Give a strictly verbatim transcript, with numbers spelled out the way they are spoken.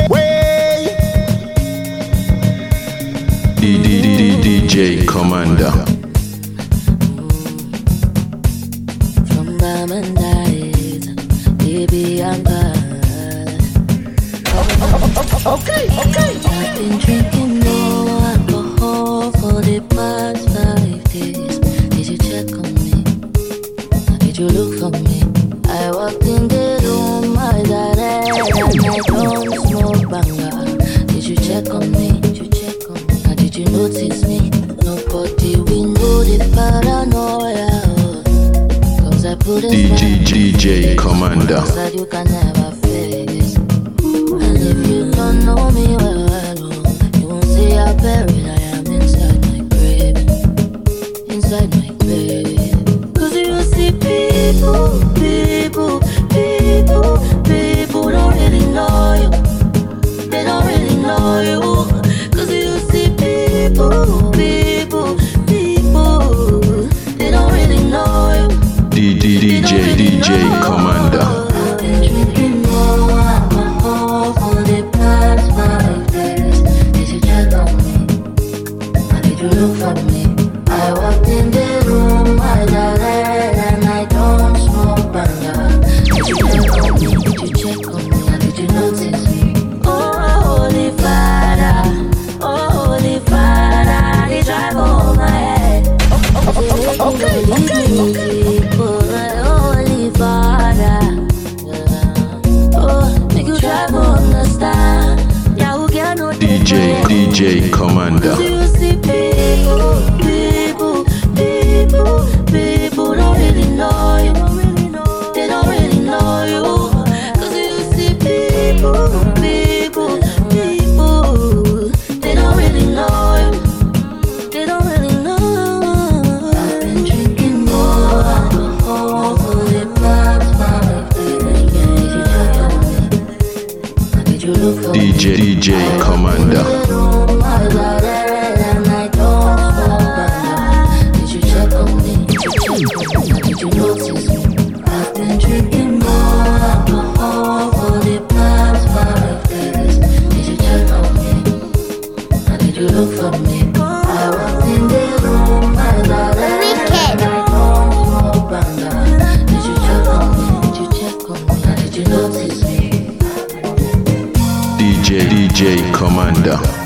Way. D D D D J Commander. From diamond eyes, baby I'm bad. Okay, okay. I've been drinking no alcohol for the past five days. Did you check on me? Did you look for me? I walked in the room, my direct, and I don't smoke banger. Did you check on me? Did you check on me? Or did you notice me? Nobody we know the paranoia. Cause I put it D J D J Commander. that you can never face. And if you don't know me well, well, you won't see how buried I am inside my grave. Inside my grave. Cause you see people, people, people, people don't really know you. They don't really know you. Cause you see people, people, people, they don't really know you. D D D J D J Commander. I've been drinking more alcohol for the past five days. Did you check on me? Or did you look for me? I walked in the room, I got red, and I don't smoke banger. Did you check on me? Did you check on me? Or did you notice me? Oh, Holy Father, oh, Holy Father, they drive over my head. Okay, okay, okay. People, Holy Father, oh, make you try to understand. Yeah, who can know D J D J Commander. you see people, people, people, people don't really know you. They don't really know you. Cause you see people, people, people, they don't really know you. They don't really know. I've been drinking more alcohol for the past five days. Did you check on me? Or did you look for D me? J D J Commander. I got it and I don't smoke banger. Did you check on me? Did you check on me? Or did you notice me? I've been drinking more alcohol for the past five days. Did you check on me? Or did you look for me? I walked in the room, I got it and I don't smoke banger. Did you check on me? Did you check on me? Or did you notice me? D J D J Commander.